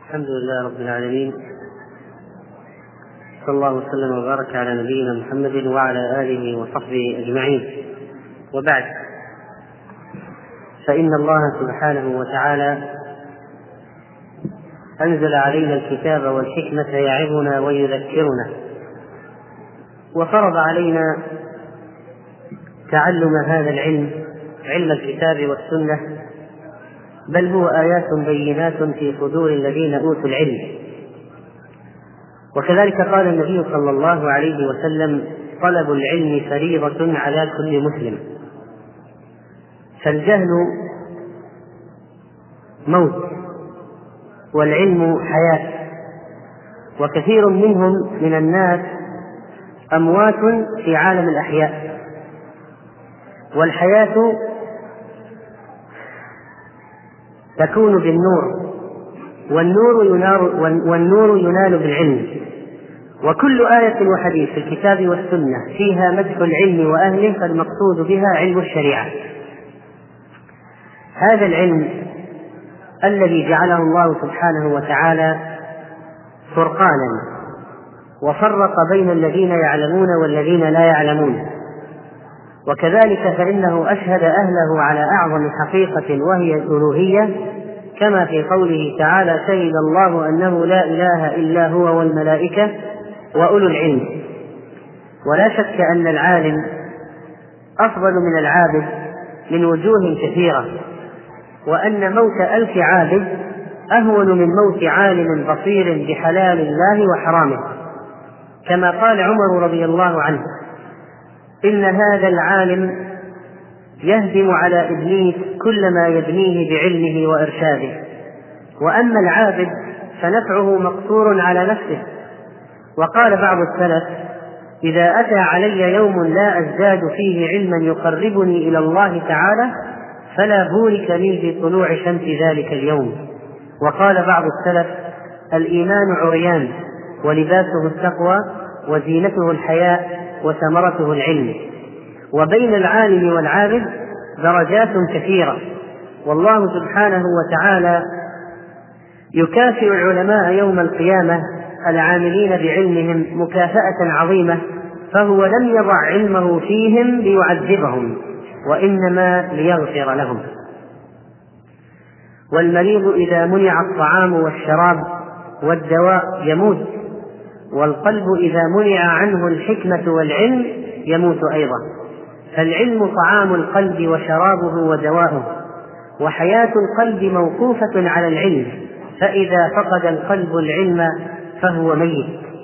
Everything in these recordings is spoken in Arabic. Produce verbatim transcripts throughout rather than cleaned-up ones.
الحمد لله رب العالمين، صلى الله وسلم وبارك على نبينا محمد وعلى آله وصحبه أجمعين، وبعد، فإن الله سبحانه وتعالى أنزل علينا الكتاب والحكمة يعظنا ويذكرنا، وفرض علينا تعلم هذا العلم، علم الكتاب والسنة، بل هو آيات بينات في صدور الذين أوتوا العلم. وكذلك قال النبي صلى الله عليه وسلم: طلب العلم فريضة على كل مسلم. فالجهل موت والعلم حياة، وكثير منهم من الناس أموات في عالم الأحياء، والحياة تكون بالنور، والنور ينال, والنور ينال بالعلم. وكل آية وحديث في الكتاب والسنة فيها مدح العلم وأهله، فالمقصود بها علم الشريعة. هذا العلم الذي جعله الله سبحانه وتعالى فرقانا، وفرق بين الذين يعلمون والذين لا يعلمون. وكذلك فإنه أشهد أهله على أعظم حقيقة وهي الألوهية، كما في قوله تعالى: شهد الله أنه لا إله إلا هو والملائكة وأولو العلم. ولا شك أن العالم أفضل من العابد من وجوه كثيرة، وأن موت ألف عابد أهون من موت عالم بصير بحلال الله وحرامه، كما قال عمر رضي الله عنه: إن هذا العالم يهدم على إبليس كل ما يبنيه بعلمه وإرشاده، وأما العابد فنفعه مقصور على نفسه. وقال بعض السلف: إذا أتى علي يوم لا أزداد فيه علما يقربني إلى الله تعالى فلا بورك لي في طلوع شمس ذلك اليوم. وقال بعض السلف: الإيمان عريان ولباسه التقوى وزينته الحياء وثمرته العلم. وبين العالم والعابد درجات كثيرة، والله سبحانه وتعالى يكافئ العلماء يوم القيامة العاملين بعلمهم مكافأة عظيمة، فهو لم يضع علمه فيهم ليعذبهم، وإنما ليغفر لهم. والمريض إذا منع الطعام والشراب والدواء يموت، والقلب إذا منع عنه الحكمة والعلم يموت أيضا. فالعلم طعام القلب وشرابه ودواؤه، وحياة القلب موقوفة على العلم، فإذا فقد القلب العلم فهو ميت.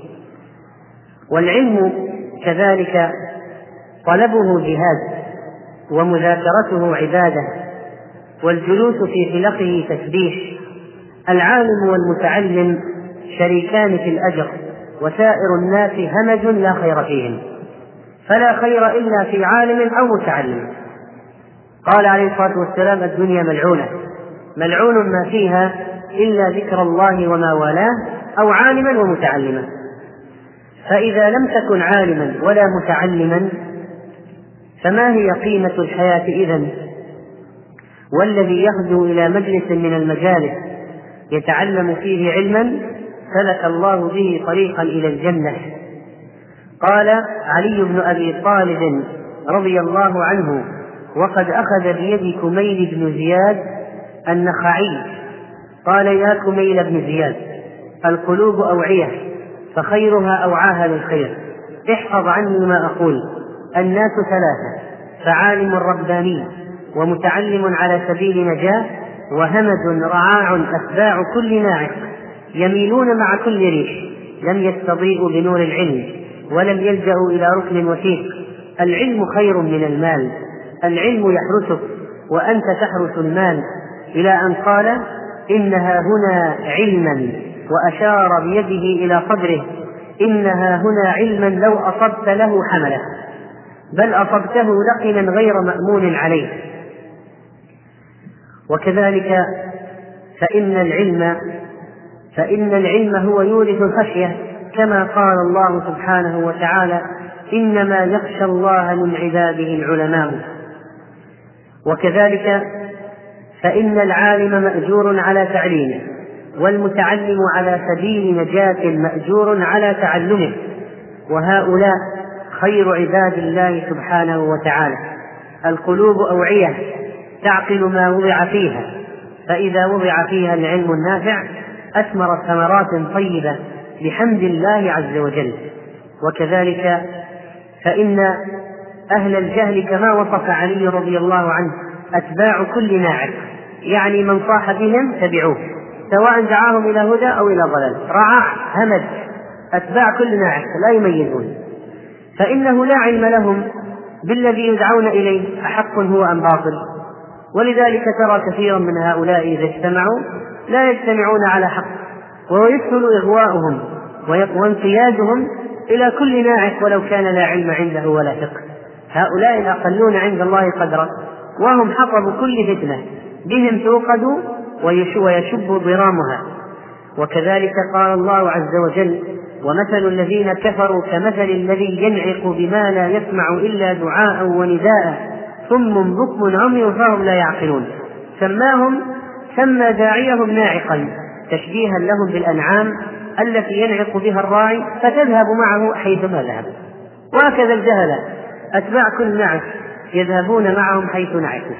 والعلم كذلك طلبه جهاد، ومذاكرته عبادة، والجلوس في حلقه تسبيح. العالم والمتعلم شريكان في الأجر، وسائر الناس همج لا خير فيهم، فلا خير إلا في عالم أو متعلم. قال عليه الصلاة والسلام: الدنيا ملعونة، ملعون ما فيها إلا ذكر الله وما والاه، أو عالما ومتعلما. فإذا لم تكن عالما ولا متعلما فما هي قيمة الحياة إذن؟ والذي يخدو إلى مجلس من المجالس يتعلم فيه علما سلك الله به طريقا إلى الجنة. قال علي بن أبي طالب رضي الله عنه، وقد أخذ بيد كميل بن زياد النخعي، قال: يا كميل بن زياد، القلوب أوعية، فخيرها أوعاها للخير، احفظ عني ما أقول. الناس ثلاثة: فعالم رباني، ومتعلم على سبيل نجاة، وهمج رعاع أتباع كل ناعق، يميلون مع كل ريح، لم يستضيئوا بنور العلم، ولم يلجأوا إلى ركن وثيق. العلم خير من المال، العلم يحرسك وأنت تحرس المال. إلى أن قال: إنها هنا علما، وأشار بيده إلى صدره: إنها هنا علما لو أصبت له حمله، بل أصبته لقنا غير مأمون عليه. وكذلك فإن العلم فإن العلم هو يورث الخشية، كما قال الله سبحانه وتعالى: إنما يخشى الله من عباده العلماء. وكذلك فإن العالم مأجور على تعليمه، والمتعلم على سبيل نجاة مأجور على تعلمه، وهؤلاء خير عباد الله سبحانه وتعالى. القلوب أوعية تعقل ما وضع فيها، فإذا وضع فيها العلم النافع أثمرت ثمرات طيبة بحمد الله عز وجل. وكذلك فإن أهل الجهل كما وصف علي رضي الله عنه أتباع كل ناعق، يعني من صاح بهم تبعوه سواء دعاهم إلى هدى أو إلى ضلال، رعاع همج، أتباع كل ناعق لا يميزون، فإنه لا علم لهم بالذي يدعون إليه أحق هو أم باطل. ولذلك ترى كثيرا من هؤلاء إذا اجتمعوا لا يجتمعون على حق، ويسهل إغواؤهم وانقيادهم إلى كل ناعق ولو كان لا علم عنده ولا فقه. هؤلاء الأقلون عند الله قدرا، وهم حطب كل فتنة، بهم توقد ويشب ضرامها. وكذلك قال الله عز وجل: ومثل الذين كفروا كمثل الذي ينعق بما لا يسمع إلا دعاء ونداء ثم بكم عمي فهم لا يعقلون. سماهم سمى داعيهم ناعقا تشبيها لهم بالأنعام التي ينعق بها الراعي فتذهب معه حيثما ذهب. وهكذا الجهل أتباع كل نعق يذهبون معهم حيث نعقوا،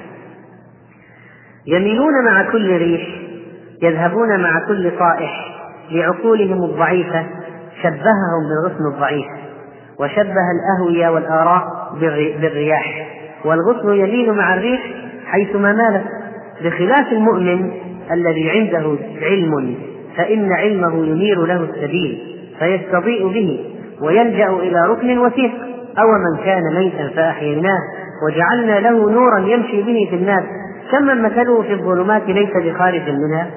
يميلون مع كل ريح، يذهبون مع كل طائح. لعقولهم الضعيفة شبههم بالغصن الضعيف، وشبه الأهوية والآراء بالرياح، والغصن يميل مع الريح حيثما مالت، بخلاف المؤمن الذي عنده علم فإن علمه ينير له السبيل فيستضيء به ويلجأ إلى ركن وثيق. أو من كان ميتا فأحييناه وجعلنا له نورا يمشي به في الناس كمن مثله في الظلمات ليس بخارج منها.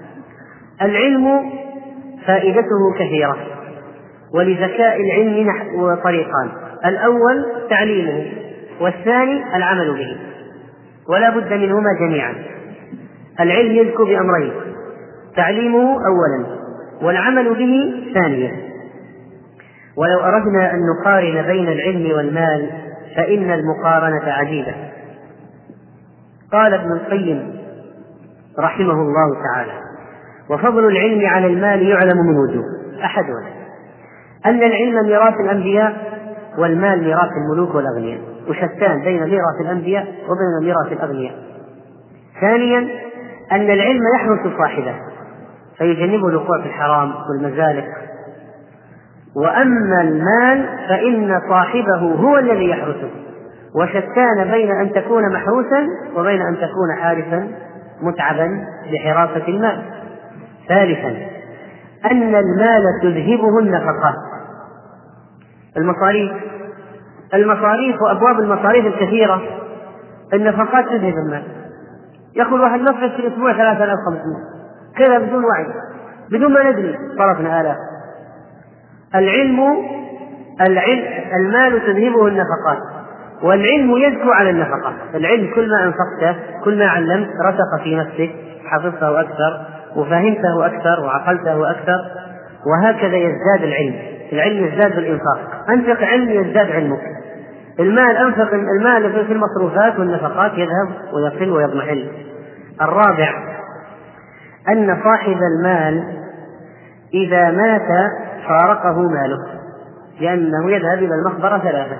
العلم فائدته كثيرة، ولذكاء العلم طريقان: الأول تعليمه، والثاني العمل به، ولا بد منهما جميعا. العلم يذكر بأمرين: تعليمه أولا والعمل به ثانيا. ولو أردنا أن نقارن بين العلم والمال فإن المقارنة عجيبة. قال ابن القيم رحمه الله تعالى: وفضل العلم على المال يعلم من وجوه: أحدها أن العلم ميراث الأنبياء والمال ميراث الملوك والأغنياء، وشتان بين ميراث الأنبياء وبين ميراث الأغنياء. ثانيا أن العلم يحرس صاحبه فيجنبه الوقوع في الحرام والمزالق، وأما المال فإن صاحبه هو الذي يحرسه، وشتان بين أن تكون محروسا وبين أن تكون حارسا متعبا بحراسة المال. ثالثا أن المال تذهبه النفقات، المصاريف المصاريف وأبواب المصاريف الكثيرة، النفقات تذهب المال. يقول واحد نصرف في الأسبوع ثلاثة آلاف وخمسمائة كذا بدون وعي، بدون ما ندري صرفنا آلاف. العلم العلم المال تذهبه النفقات، والعلم يزكو على النفقات. العلم كل ما أنفقته كل ما علمت رسخ في نفسك، حفظته أكثر وفهمته أكثر وعقلته أكثر، وهكذا يزداد العلم. العلم يزداد بالإنفاق، أنفق علم يزداد علمك. المال أنفق المال في المصروفات والنفقات يذهب ويقل ويضمحل. الرابع أن صاحب المال إذا مات فارقه ماله، لأنه يذهب إلى المقبرة ثلاثة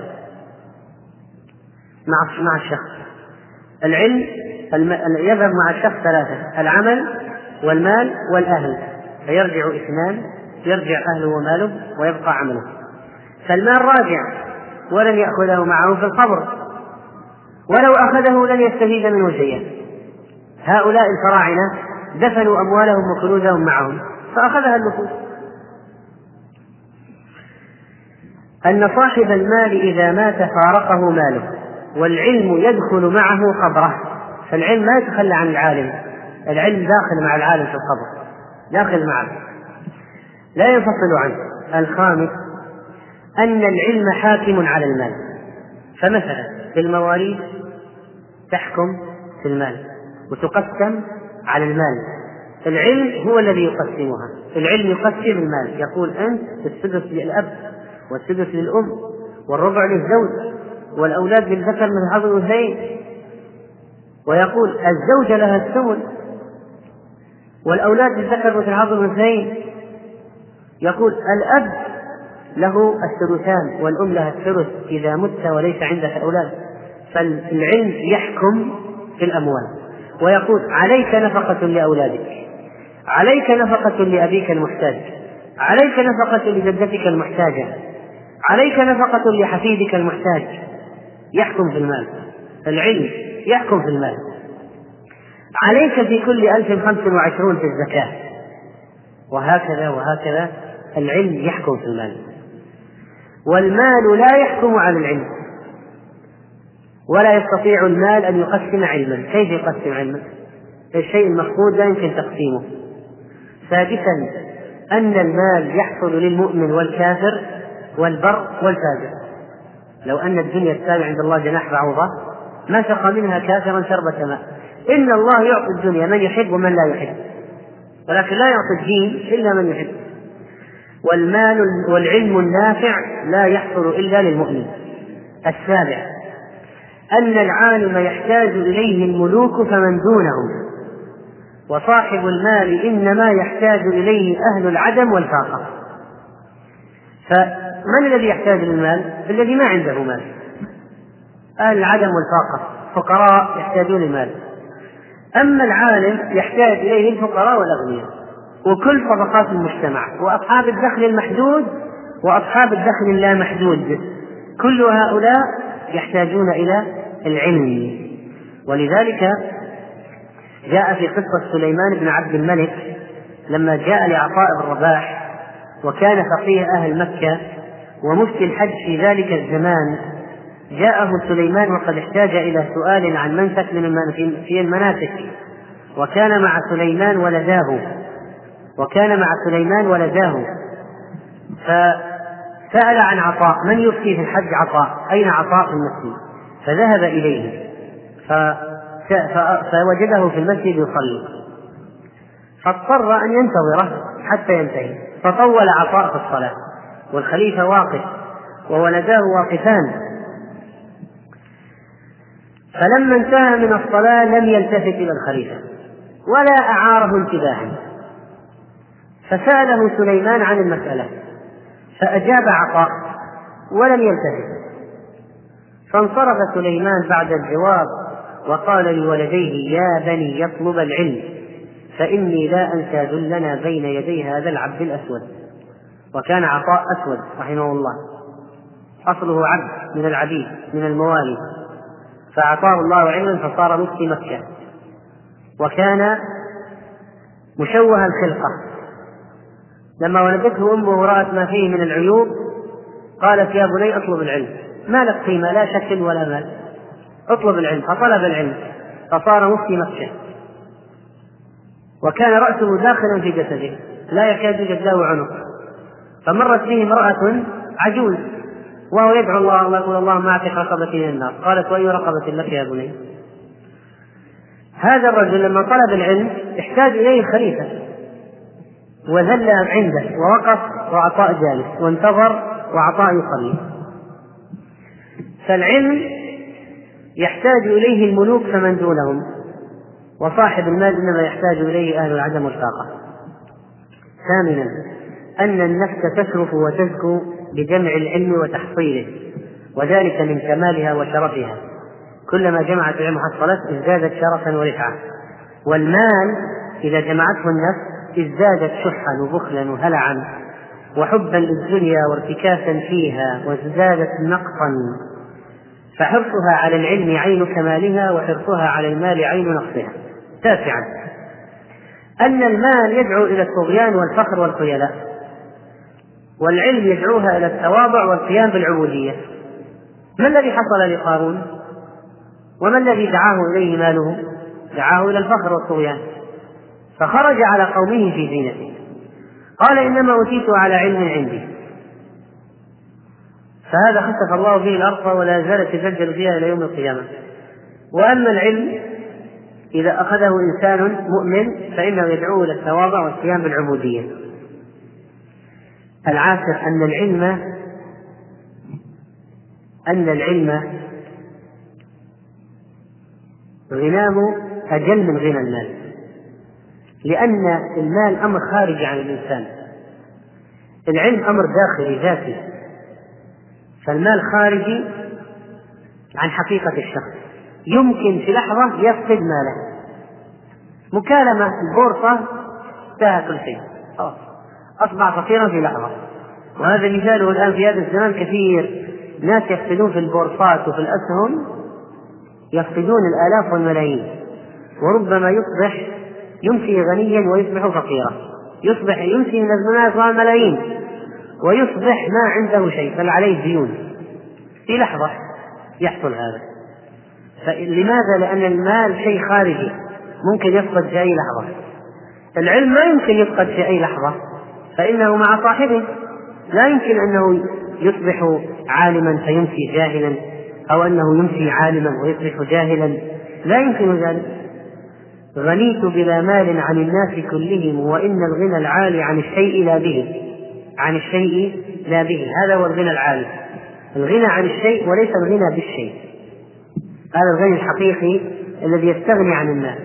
مع مع الشخص. العلم يذهب مع الشخص ثلاثة: العمل والمال والأهل، فيرجع اثنان، يرجع أهله وماله ويبقى عمله. فالمال راجع ولن يأخذه معه في القبر، ولو أخذه لن يستفيد منه شيئا. هؤلاء الفراعنة دفنوا أموالهم وكنوزهم معهم فأخذها النفوس. أن صاحب المال إذا مات فارقه ماله، والعلم يدخل معه قبره. فالعلم ما يتخلى عن العالم، العلم داخل مع العالم في القبر، داخل معه لا ينفصل عنه. الخامس أن العلم حاكم على المال، فمثلا في المواريث تحكم في المال وتقسم على المال. العلم هو الذي يقسمها، العلم يقسم المال، يقول أنت السدس للأب والسدس للأم والربع للزوج والأولاد للذكر من حظ الأنثيين، ويقول الزوجة لها الثمن والأولاد للذكر مثل حظ الأنثيين. يقول الأب له الثلثان والأم لها الثلث إذا مت وليس عندك أولاد. فالعلم يحكم في الأموال، ويقول عليك نفقة لأولادك، عليك نفقة لأبيك المحتاج، عليك نفقة لجدتك المحتاجة، عليك نفقة لحفيدك المحتاج. يحكم في المال، العلم يحكم في المال. عليك في كل ألف خمس وعشرون في الزكاة، وهكذا وهكذا. العلم يحكم في المال، والمال لا يحكم على العلم، ولا يستطيع المال أن يقسم علما. كيف يقسم علما؟ الشيء المفقود لا يمكن تقسيمه. سادسا أن المال يحصل للمؤمن والكافر والبر والفاجر. لو أن الدنيا تساوي عند الله جناح بعوضة ما سقى منها كافرا شربة ماء. إن الله يعطي الدنيا من يحب ومن لا يحب، ولكن لا يعطي الدين إلا من يحب. والمال والعلم النافع لا يحصل إلا للمؤمن. السابع أن العالم يحتاج إليه الملوك فمن دونهم، وصاحب المال إنما يحتاج إليه أهل العدم والفاقة. فمن الذي يحتاج للمال؟ الذي ما عنده مال. أهل العدم والفاقة فقراء يحتاجون للمال. أما العالم يحتاج إليه الفقراء والأغنياء وكل طبقات المجتمع، وأصحاب الدخل المحدود وأصحاب الدخل اللامحدود، كل هؤلاء يحتاجون إلى العلم. ولذلك جاء في قصة سليمان بن عبد الملك لما جاء لعطاء بن رباح، وكان فقيه أهل مكة ومفتي الحج في ذلك الزمان. جاءه سليمان وقد احتاج إلى سؤال عن منسك من في المناسك، وكان مع سليمان ولداه وكان مع سليمان ولداه فسأل عن عطاء، من يفتي في الحج؟ عطاء، أين عطاء في المسجد؟ فذهب إليه فوجده في المسجد يصلي، فاضطر أن ينتظره حتى ينتهي، فطول عطاء في الصلاة والخليفة واقف وولداه واقفان. فلما انتهى من الصلاة لم يلتفت إلى الخليفة ولا أعاره انتباها، فسأله سليمان عن المسألة فأجاب عطاء ولم يلتفت. فانصرف سليمان بعد الجواب وقال لولديه: يا بني يطلب العلم، فإني لا أنسى ذلنا بين يدي هذا العبد الأسود. وكان عطاء أسود رحمه الله، أصله عبد من العبيد من الموالي، فأعطاه الله علما فصار مفتي مكة، وكان مشوه الخلقة. لما ولدته أمه رأت ما فيه من العيوب قالت: يا بني اطلب العلم، ما لك قيمة لا شكل ولا مال، اطلب العلم. فطلب العلم فصار مفتي مكة، وكان رأسه داخلا في جسده لا يكاد يوجد له عنق. فمرت به امرأة عجوز وهو يدعو الله الله يقول: اللهم اعتق رقبتي من النار. قالت: وأي رقبة لك يا بني؟ هذا الرجل لما طلب العلم احتاج إليه الخليفة وذل عنده ووقف وعطاء جالس وانتظر وعطاء يصلي. فالعلم يحتاج إليه الملوك فمن دونهم، وصاحب المال إنما يحتاج إليه أهل العدم والفاقة. ثامنا أن النفس تشرف وتزكو بجمع العلم وتحصيله، وذلك من كمالها وشرفها. كلما جمعت العلم حصلت ازدادت شرفا ورفعة. والمال إذا جمعته النفس ازدادت شحا وبخلا وهلعا وحبا للدنيا وارتكاسا فيها، وازدادت نقصا. فحرصها على العلم عين كمالها، وحرصها على المال عين نقصها. تاسعا أن المال يدعو إلى الطغيان والفخر والخيلاء، والعلم يدعوها إلى التواضع والقيام بالعبودية. ما الذي حصل لقارون؟ وما الذي دعاه إليه ماله؟ دعاه إلى الفخر والطغيان، فخرج على قومه في زينته قال: إنما أوتيته على علم عندي. فهذا خسف الله به الأرض ولا زالت تزلزل فيها إلى يوم القيامة. وأما العلم إذا أخذه إنسان مؤمن فإنه يدعوه إلى التواضع والقيام بالعبودية. العاشر أن العلم أن العلم غناه أجل من غنى المال، لأن المال أمر خارجي عن الإنسان، العلم أمر داخلي ذاتي، فالمال خارجي عن حقيقة الشخص، يمكن في لحظة يفقد ماله. مكالمة البورصة انتهى كل شيء، أصبح فقيرا في لحظة. وهذا مثاله الآن في هذا الزمان كثير، ناس يفقدون في البورصات وفي الأسهم، يفقدون الآلاف والملايين، وربما يصبح يمسي غنيا ويصبح فقيرا، يصبح يمسي من الناس والملايين ويصبح ما عنده شيء بل عليه ديون في لحظة يحصل هذا. فلماذا؟ لأن المال شيء خارجي ممكن يفقد في أي لحظة. العلم ما يمكن يفقد في أي لحظة، فإنه مع صاحبه، لا يمكن أنه يصبح عالما فيمسي جاهلا، أو أنه يمسي عالما ويصبح جاهلا، لا يمكن ذلك. غنيت بلا مال عن الناس كلهم، وإن الغنى العالي عن الشيء لا به، عن الشيء لا به، هذا هو الغنى العالي، الغنى عن الشيء وليس الغنى بالشيء، هذا الغنى الحقيقي الذي يستغني عن الناس.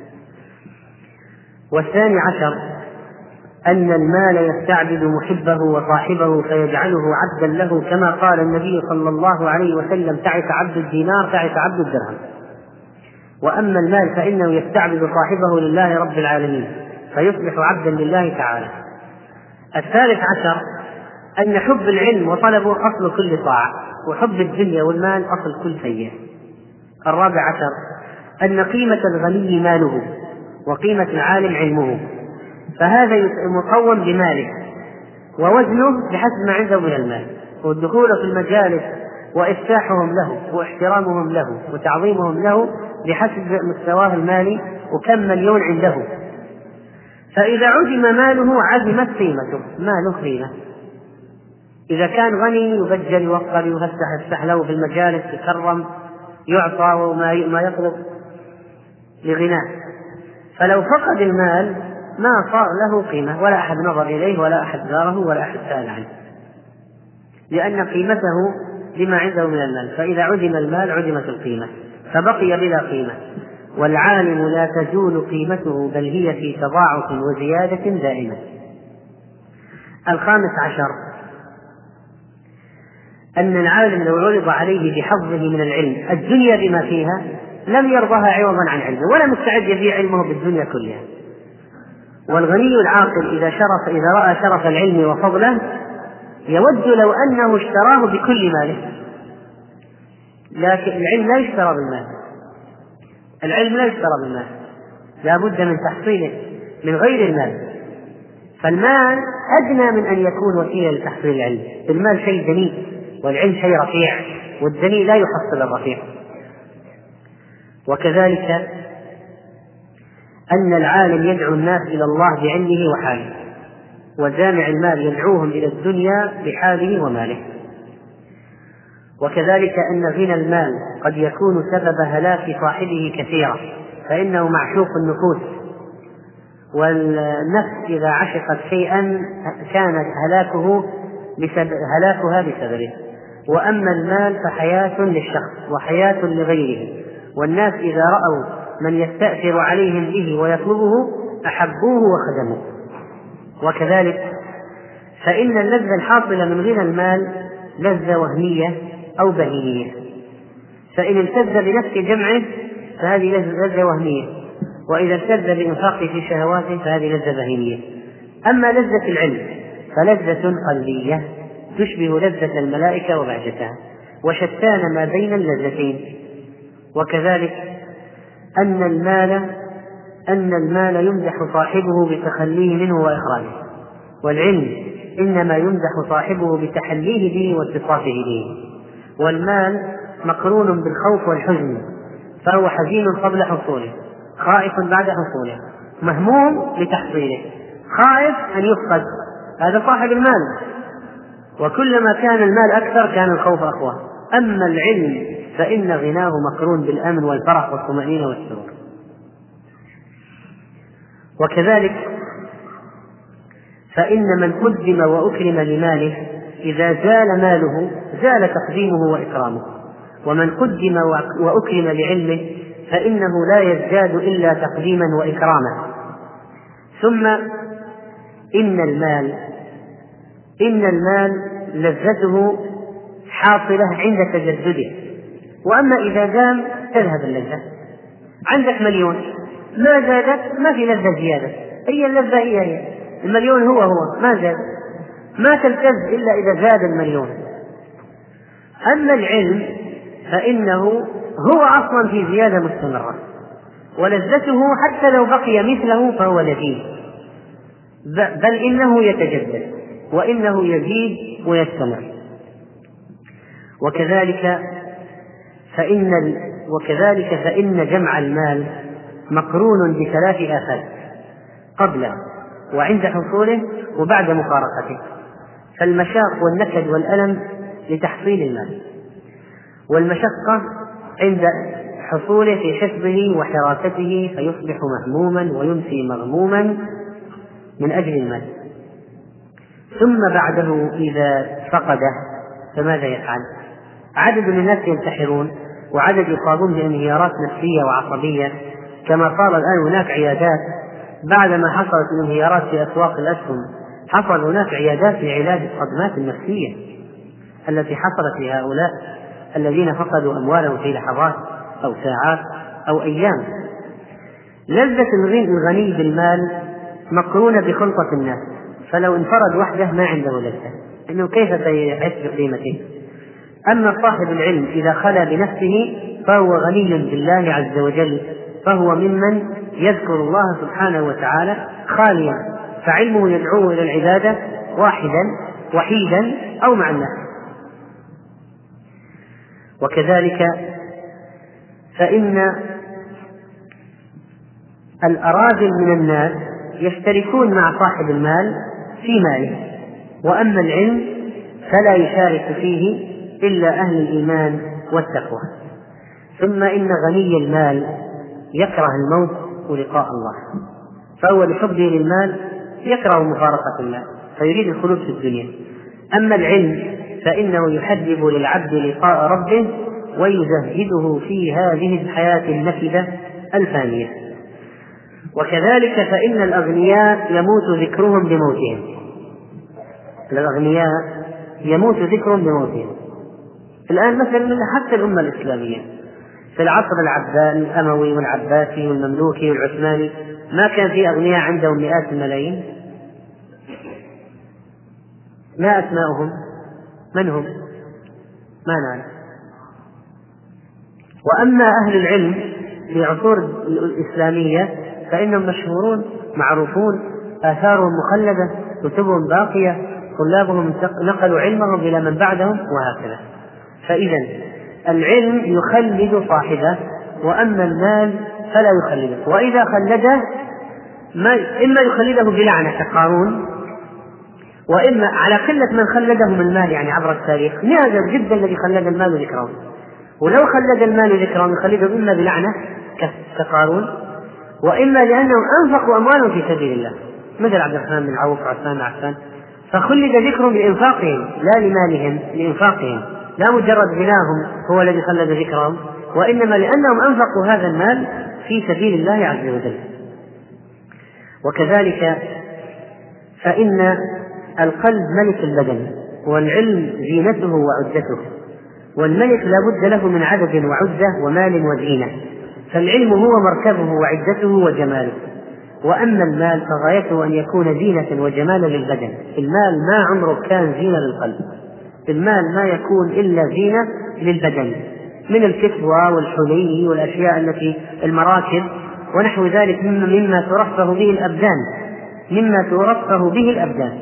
والثاني عشر أن المال يستعبد محبه وصاحبه فيجعله عبدا له، كما قال النبي صلى الله عليه وسلم: تعس عبد الدينار تعس عبد الدرهم. وأما المال فإنه يستعبد صاحبه لله رب العالمين فيصبح عبدا لله تعالى. الثالث عشر أن حب العلم وطلبه أصل كل طاعة، وحب الدنيا والمال أصل كل سيئة. الرابع عشر أن قيمة الغني ماله وقيمة العالم علمه، فهذا مقوم بماله ووزنه بحسب ما عنده من المال، والدخول في المجالس وإفتاحهم له واحترامهم له وتعظيمهم له بحسب مستواه المالي وكم مليون عنده. فإذا عدم ماله عدمت قيمته، ماله قيمة. إذا كان غني يبجل يوفر يفسح يفتح له في المجالس يكرم يعطى وما يطلب لغناه، فلو فقد المال ما صار له قيمة، ولا أحد نظر إليه ولا أحد زاره ولا أحد سأل عنه، لأن قيمته لما عنده من المال. فإذا عدم المال عدمت القيمة فبقي بلا قيمة. والعالم لا تزول قيمته بل هي في تضاعف وزيادة دائمة. الخامس عشر أن العالم لو عرض عليه بحظه من العلم الدنيا بما فيها لم يرضها عوضا عن علمه، ولا مستعد يبيع علمه بالدنيا كلها. والغني العاقل إذا شرف إذا رأى شرف العلم وفضله يود لو أنه اشتراه بكل ماله، لكن العلم لا يشترى بالمال، العلم لا يشترى بالمال، لا بد من تحصيله من غير المال. فالمال أدنى من أن يكون وسيلة لتحصيل العلم، المال شيء دنيء والعلم شيء رفيع، والدنيء لا يحصل الرفيع. وكذلك أن العالم يدعو الناس إلى الله بعلمه وحاله، وجامع المال يدعوهم إلى الدنيا بحاله وماله. وكذلك أن غنى المال قد يكون سبب هلاك صاحبه كثيرا، فإنه معشوق النفوس، والنفس إذا عشقت شيئا كانت هلاكه بسبب هلاكها بسببه. وأما المال فحياة للشخص وحياة لغيره، والناس إذا رأوا من يستأثر عليهم به ويطلبه أحبوه وخدموه. وكذلك فإن اللذة الحاصلة من غنى المال لذة وهمية أو بهيمية، فإن التذ بنفس جمعه فهذه لذة وهمية، وإذا التذ بإنفاقه في شهواته فهذه لذة بهيمية. أما لذة العلم فلذة قلبية تشبه لذة الملائكة وبهجتها، وشتان ما بين اللذتين. وكذلك أن المال أن المال يمدح صاحبه بتخليه منه وإخراجه، والعلم إنما يمدح صاحبه بتحليه به واتصافه به. والمال مقرون بالخوف والحزن، فهو حزين قبل حصوله، خائف بعد حصوله، مهموم لتحصيله، خائف أن يفقد، هذا صاحب المال. وكلما كان المال أكثر كان الخوف أقوى. أما العلم فإن غناه مقرون بالأمن والفرح والطمأنينة والسرور. وكذلك فإن من قدم وأكرم لماله إذا زال ماله زال تقديمه وإكرامه، ومن قدم وأكرم لعلمه فإنه لا يزداد إلا تقديما وإكراما. ثم إن المال إن المال لذته حاصلة عند تجدده، وأما إذا دام تذهب اللذة. عندك مليون ما زادت ما في لذة زيادة، هي اللذة هي هي المليون هو هو ما زاد، ما تلتذ إلا إذا زاد المليون. أما العلم فإنه هو أصلا في زيادة مستمرة، ولذته حتى لو بقي مثله فهو لذيذ، بل إنه يتجدد وإنه يزيد ويستمر. وكذلك فإن وكذلك فإن جمع المال مقرون بثلاث آفات قبله وعند حصوله وبعد مفارقته، فالمشاق والنكد والألم لتحصيل المال، والمشقة عند حصوله في حفظه وحراسته فيصبح مهموما ويمسي مغموما من أجل المال، ثم بعده إذا فقده فماذا يفعل؟ عدد من الناس ينتحرون، وعدد يصابون بانهيارات نفسية وعصبية، كما صار الآن هناك عيادات بعدما حصلت الانهيارات في أسواق الأسهم، حصل هناك عيادات لعلاج الصدمات النفسية التي حصلت لهؤلاء الذين فقدوا أموالهم في لحظات أو ساعات أو أيام. لذة الغني بالمال مقرونة بخلطة الناس، فلو انفرد وحده ما عنده لذة، إنه كيف سيحس بقيمته. أما صاحب العلم إذا خلا بنفسه فهو غني بالله عز وجل، فهو ممن يذكر الله سبحانه وتعالى خاليا، فعلمه يدعوه إلى العبادة واحدا وحيدا أو مع الناس. وكذلك فإن الأراذل من الناس يشتركون مع صاحب المال في ماله، وأما العلم فلا يشارك فيه إلا أهل الإيمان والتقوى. ثم إن غني المال يكره الموت ولقاء الله، فهو لحبه للمال يكره مفارقة المال فيريد الخلود في الدنيا. أما العلم فإنه يحبب للعبد لقاء ربه ويزهده في هذه الحياة النفذة الفانية. وكذلك فإن الأغنياء يموت ذكرهم بموتهم، الأغنياء يموت ذكرهم بموتهم. الآن مثلا حتى الأمة الإسلامية في العصر العباسي الأموي والعباسي والمملوكي والعثماني ما كان في أغنياء عندهم مئات الملايين؟ ما أسماؤهم؟ من هم؟ ما نعلم. وأما أهل العلم في عصور الإسلامية فإنهم مشهورون معروفون، آثارهم مخلدة، كتبهم باقية، طلابهم نقلوا علمهم إلى من بعدهم وهكذا. فإذا العلم يخلد صاحبه، وأما المال فلا يخلده، وإذا خلده ما إما يخلده بلعنة كقارون، وإما على قلة من خلدهم المال يعني عبر التاريخ، نادر جدا الذي خلد المال ذكرهم، ولو خلد المال ذكرهم يخلدهم إما بلعنة كقارون، وإما لأنهم أنفقوا أموالهم في سبيل الله مثل عبد الرحمن بن عوف وعثمان بن عفان، فخلد ذكرهم لإنفاقهم لا لمالهم، لإنفاقهم، لا مجرد غناهم هو الذي خلد ذكرهم، وإنما لأنهم أنفقوا هذا المال في سبيل الله عز وجل. وكذلك فإن القلب ملك البدن، والعلم زينته وعدته، والملك لا بد له من عدد وعدة ومال وزينة، فالعلم هو مركبه وعدته وجماله. وأما المال فغايته أن يكون زينة وجمالا للبدن، المال ما عمره كان زينة للقلب، المال ما يكون إلا زينة للبدن من الكسوة والحلي والأشياء التي المراكب ونحو ذلك مما ترفه به الأبدان مما ترفه به الأبدان.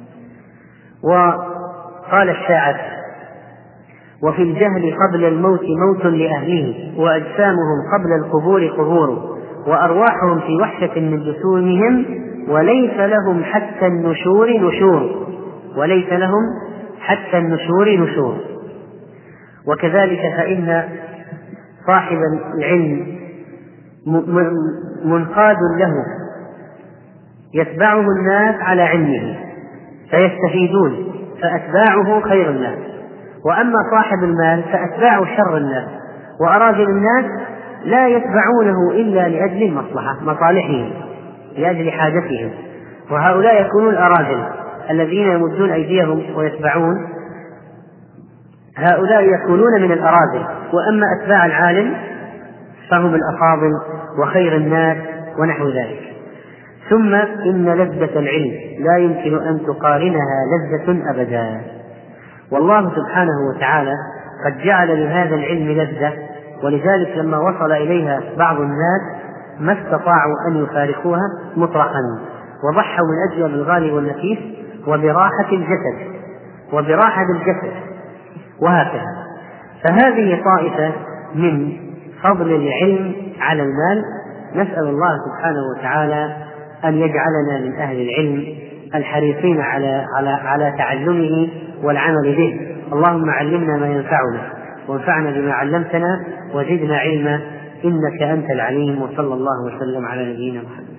وقال الشاعر: وفي الجهل قبل الموت موت لأهله، وأجسامهم قبل القبور قبور، وأرواحهم في وحشة من جسومهم، وليس لهم حتى النشور نشور وليس لهم حتى النشور نشور. وكذلك فإن صاحب العلم منقاد له، يتبعه الناس على علمه فيستفيدون، فأتباعه خير الناس. وأما صاحب المال فأتباعه شر الناس، وأراذل الناس لا يتبعونه إلا لأجل المصلحة، مصالحهم، لأجل حاجتهم، وهؤلاء يكونون الأراذل الذين يمدون أيديهم ويتبعون، هؤلاء يكونون من الأراذل. وأما أتباع العالم فهم الأفاضل وخير الناس ونحو ذلك. ثم إن لذة العلم لا يمكن أن تقارنها لذة أبدا، والله سبحانه وتعالى قد جعل لهذا العلم لذة، ولذلك لما وصل إليها بعض الناس ما استطاعوا أن يفارقوها مطلقا، وضحوا من أجل الغالي والنفيس وبراحة الجسد وبراحة الجسد وهكذا. فهذه طائفة من فضل العلم على المال. نسأل الله سبحانه وتعالى أن يجعلنا من أهل العلم الحريصين على, على, على تعلمه والعمل به. اللهم علمنا ما ينفعنا وانفعنا بما علمتنا وزدنا علما إنك أنت العليم. وصلى الله وسلم على نبينا محمد.